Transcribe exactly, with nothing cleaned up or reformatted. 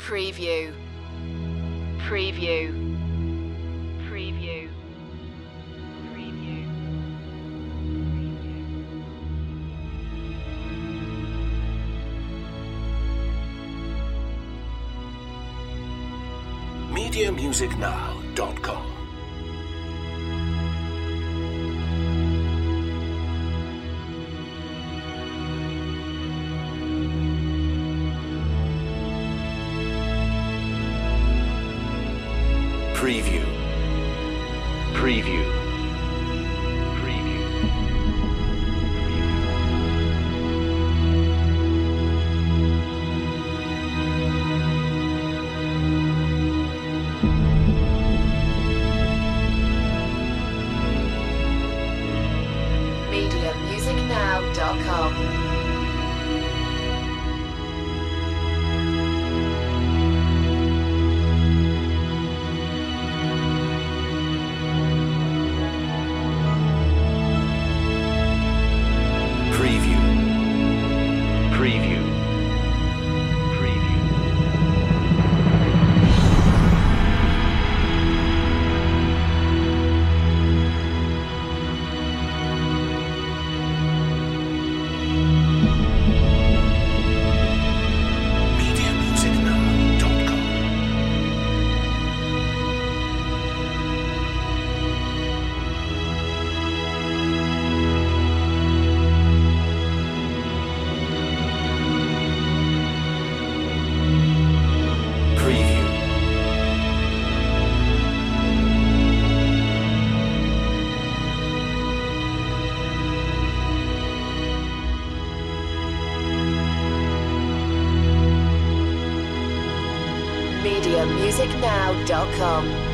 Preview. Preview. Preview. Preview. media music now dot com. Preview. Preview. Preview. media music now dot com. Preview. Preview. Preview. media music now dot com. Preview. media music now dot com.